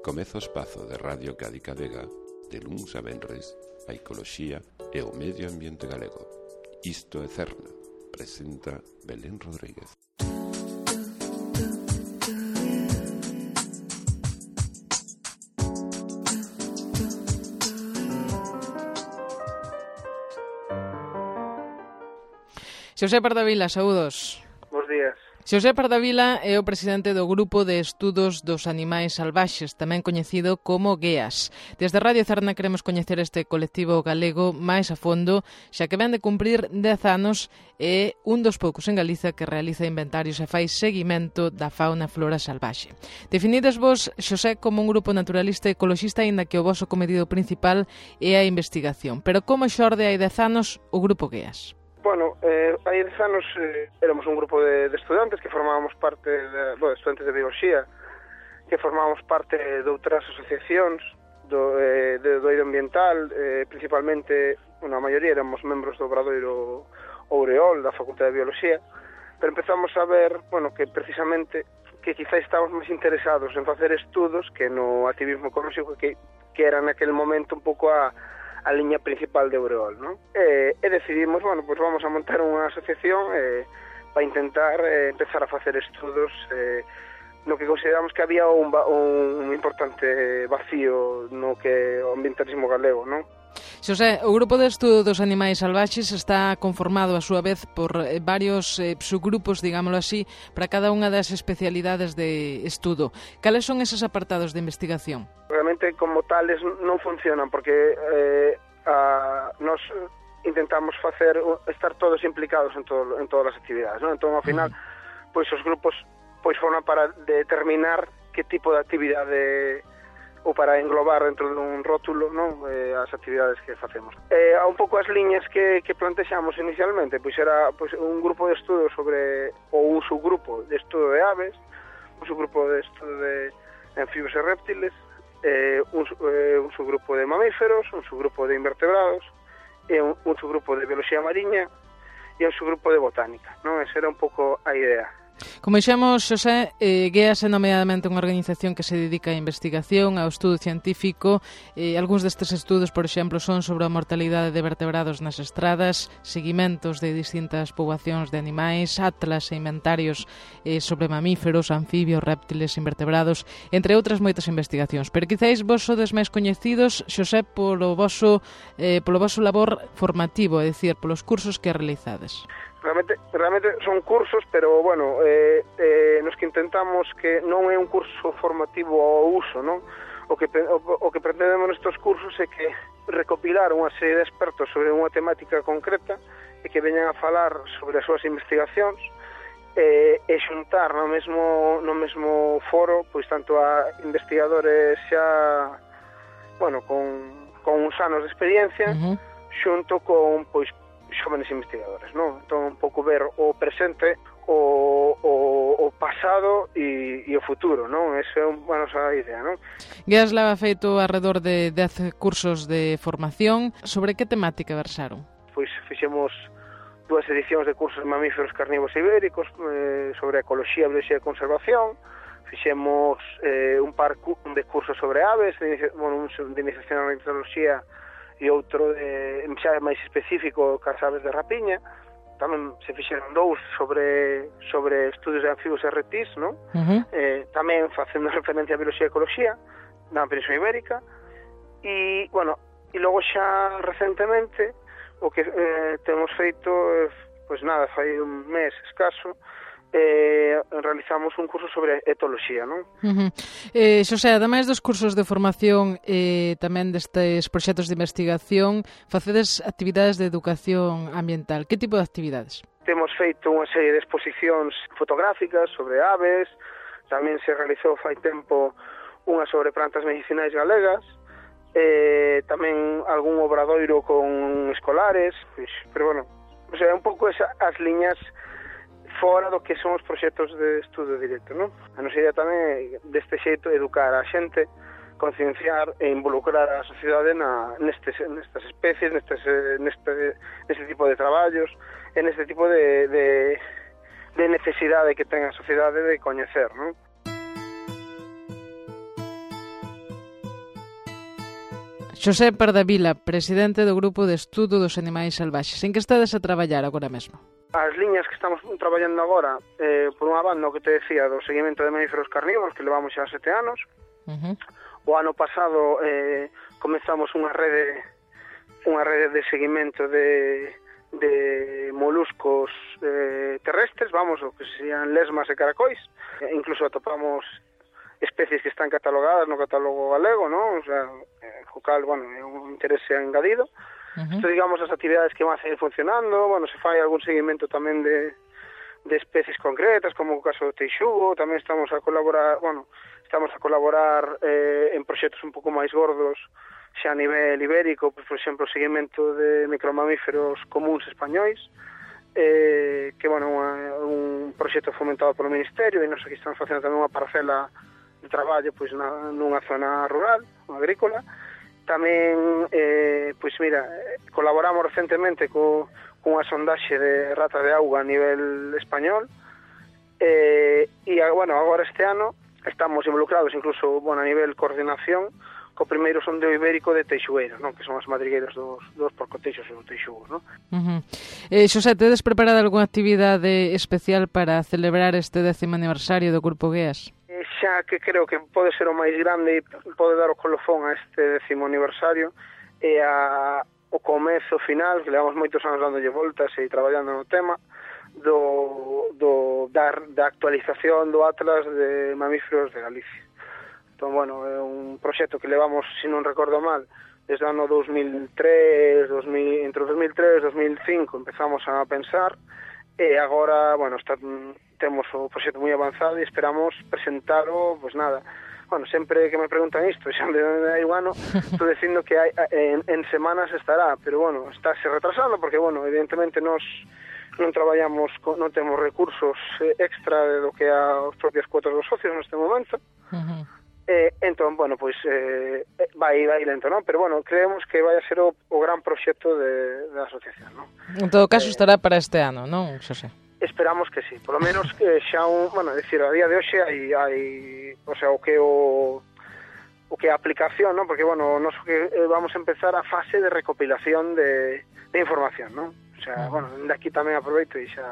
Comeza o espazo de Radio Cádiz Vega, de luns a venres, a ecoloxía e o medio ambiente galego. Isto é Cerna, presenta Belén Rodríguez. Xosé Pardavila, saúdos. Bos días. Xosé Pardavila é o presidente do Grupo de Estudos dos Animais Salvaxes, tamén coñecido como GEAS. Desde Radio Cerna queremos coñecer este colectivo galego máis a fondo, xa que ven de cumprir 10 anos e un dos poucos en Galiza que realiza inventarios e fai seguimento da fauna e flora salvaxe. Definides vos, Xosé, como un grupo naturalista e ecoloxista, aínda que o voso cometido principal é a investigación. Pero como xorde hai 10 anos o Grupo GEAS? Bueno, hai 10 anos éramos un grupo de estudantes que formábamos parte de estudantes de bioloxía, que formábamos parte de outras asociacións do eido ambiental, principalmente, a maioría éramos membros do Obradoiro Oureol da Facultade de Bioloxía, pero empezamos a ver, que precisamente que quizá estábamos máis interesados en facer estudos que no activismo ecolóxico que era naquele momento un pouco a liña principal de Oureol, non? E decidimos, vamos a montar unha asociación para intentar empezar a facer estudos no que consideramos que había un importante vacío no que o ambientalismo galego, non? Xosé, o Grupo de Estudo dos Animais Salvaxes está conformado a súa vez por varios subgrupos, digámoslo así, para cada unha das especialidades de estudo. Cales son eses apartados de investigación? Realmente, como tales, non funcionan, porque nos intentamos estar todos implicados en todas as actividades, non? Entón, ao final, pois os grupos forman para determinar que tipo de actividade ou para englobar dentro dun rótulo, non, as actividades que facemos. Un pouco as liñas que plantexamos inicialmente, pois era un grupo de estudo ou un subgrupo de estudo de aves, un subgrupo de estudo de anfibios e reptiles, un subgrupo de mamíferos, un subgrupo de invertebrados, e un subgrupo de bioloxía mariña e un subgrupo de botánica, non? Esa era un pouco a idea. Como dixemos, Xosé, GEAS é nomeadamente unha organización que se dedica á investigación, ao estudo científico. Algúns destes estudos, por exemplo, son sobre a mortalidade de vertebrados nas estradas, seguimentos de distintas poboacións de animais, atlas e inventarios sobre mamíferos, anfibios, reptiles, invertebrados, entre outras moitas investigacións. Pero quizáis vos sodes máis coñecidos, Xosé, polo voso labor formativo, é dicir, polos cursos que realizades. Realmente son cursos, pero, nos que intentamos que non é un curso formativo ao uso, non? O que pretendemos nestes cursos é que recopilar unha serie de expertos sobre unha temática concreta e que veñan a falar sobre as súas investigacións e xuntar no mesmo foro, pois tanto a investigadores xa, con uns anos de experiencia, xunto con, xóvenes investigadores, non? Entón, un pouco ver o presente, o pasado e o futuro, non? Esa é a idea, non? GEAS leva feito alrededor de 10 cursos de formación. Sobre que temática versaron? Pois fixemos 2 edicións de cursos de mamíferos carnívoros ibéricos sobre ecoloxía, bioloxía e conservación. Fixemos un par de cursos sobre aves, un de iniciación a ornitoloxía e outro xa máis específico cas aves de rapiña. Tamén se fixeron 2 sobre estudios de anfibios e reptis, non? Tamén facendo referencia a bioloxía e ecoloxía na Península Ibérica. E logo xa recentemente o que temos feito, fai un mes escaso, realizamos un curso sobre etoloxía, non? Xosé, ademais dos cursos de formación e tamén destes proxectos de investigación, facedes actividades de educación ambiental. Que tipo de actividades? Temos feito unha serie de exposicións fotográficas sobre aves, tamén se realizou fai tempo unha sobre plantas medicinais galegas, tamén algún obradoiro con escolares, pero un pouco as liñas fora do que son os proxectos de estudo directo, non? A nosa idea tamén é, deste xeito, educar a xente, concienciar e involucrar a sociedade nestas especies, neste tipo de traballos, e neste tipo de necesidade que ten a sociedade de coñecer, non? Xosé Pardavila, presidente do Grupo de Estudo dos Animais Salvaxes. En que estades a traballar agora mesmo? As liñas que estamos traballando agora, por unha banda, o que te decía, do seguimento de mamíferos carnívoros, que levamos xa 7 anos. O ano pasado comezamos unha rede de seguimento de moluscos terrestres, vamos, o que sean lesmas e caracois. Incluso atopamos especies que están catalogadas no catálogo galego, ¿no? O sea, co cal, bueno, é un interese engadido. Isto, digamos, as actividades que van a seguir funcionando. Bueno, se fai algún seguimento tamén de especies concretas, como o caso do teixugo. Tamén estamos a colaborar en proxectos un pouco máis gordos xa a nivel ibérico, pues, por exemplo, o seguimento de micromamíferos comuns españois, que, bueno, un proxecto fomentado polo Ministerio, e nos aquí estamos facendo tamén unha parcela de traballo pois nunha zona rural, agrícola. Tamén, pois mira, colaboramos recentemente cunha sondaxe de rata de auga a nivel español, e, bueno, agora este ano estamos involucrados incluso, bueno, a nivel coordinación co primeiro sondeo ibérico de teixugueiras, non? Que son as madrigueiras dos porcoteixos e dos teixugos, non? Xosé, tedes preparado algunha actividade especial para celebrar este 10º aniversario do Grupo Gueas? Xa que creo que pode ser o máis grande e pode dar o colofón a este 10º aniversario e o comezo final, que levamos moitos anos dándolle voltas e traballando no tema, da actualización do Atlas de Mamíferos de Galicia. Entón, bueno, é un proxecto que levamos, se non recordo mal, desde o ano 2003, entre 2003 e 2005 empezamos a pensar, e agora, bueno, temos o proxecto moi avanzado e esperamos presentalo, pois nada, bueno, sempre que me preguntan isto, xa de hai un ano, estou dicindo que en semanas estará, pero bueno, estáse retrasando, porque, bueno, evidentemente nos non traballamos, non temos recursos extra do que as propias cuotas dos socios neste momento. Entón, bueno, pois vai lento, non? Pero, bueno, creemos que vai a ser o gran proxecto da asociación, non? En todo caso, estará para este ano, non, Xosé? Esperamos que sí, polo menos que xa bueno, decir, a día de hoxe hai o sea, o que é a aplicación, non? Porque, bueno, nos que vamos a empezar a fase de recopilación de información, non? O sea, bueno, de aquí tamén aproveito e xa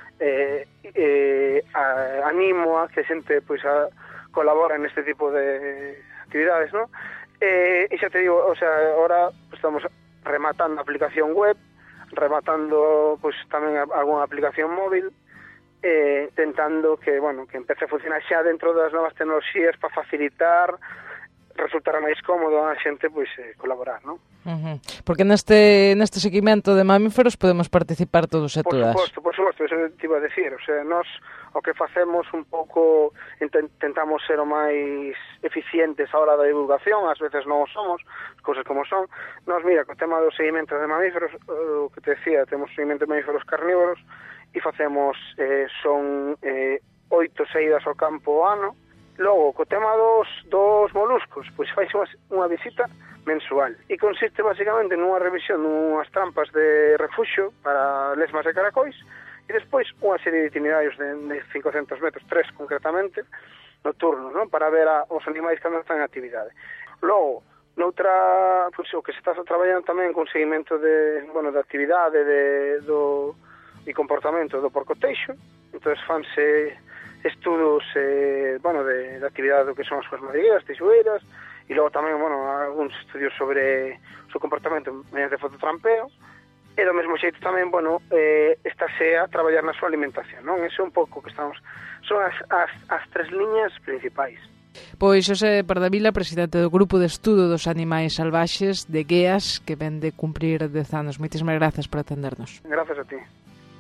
animo a que xente, pois, colabora neste tipo de actividades, ¿no? E xa te digo, o sea, ahora estamos rematando a aplicación web, rematando pois tamén algunha aplicación móvil, tentando que, bueno, que empece a funcionar xa dentro das novas tecnoloxías para facilitar, resultar máis cómodo a xente pois colaborar, ¿no? Porque neste seguimento de mamíferos podemos participar todos e todas. Por suposto, eso te iba a decir, o sea, nós o que facemos un pouco, tentamos ser o máis eficientes a hora da divulgación, ás veces non o somos, cousas como son. Nós, mira, co tema do seguimento de mamíferos, o que te decía, temos seguimento de mamíferos carnívoros e facemos, son 8 saídas ao campo ao ano. Logo, co tema dos moluscos, pois fais unha visita mensual e consiste basicamente nunha revisión dunhas trampas de refuxio para lesmas e caracois e despois unha serie de itinerarios de 500 metros, 3 concretamente, nocturnos, non? Para ver os animais que están en actividade. Logo, noutra, pois, o que se está traballando tamén con seguimento de actividade e comportamento do porcoteixo, entón fanse estudos de actividade do que son as súas madrigueiras, teixugueiras, e logo tamén, bueno, algúns estudios sobre o seu comportamento mediante fototrampeo, e do mesmo xeito tamén, bueno, estáse a traballar na súa alimentación, non? Eso é un pouco que estamos... Son as tres liñas principais. Pois Xosé Pardavila, presidente do Grupo de Estudo dos Animais Salvaxes de Gueas, que ven de cumprir 10 anos. Moitísimas grazas por atendernos. Grazas a ti.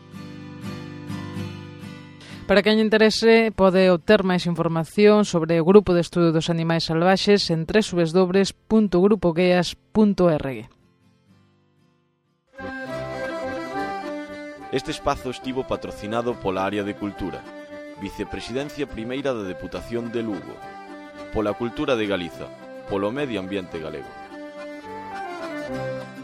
Para quen interese, pode obter máis información sobre o Grupo de Estudo dos Animais Salvaxes en www.grupogueas.org. Este espazo estivo patrocinado pola Área de Cultura, Vicepresidencia Primeira da Deputación de Lugo, pola Cultura de Galiza, polo Medio Ambiente Galego.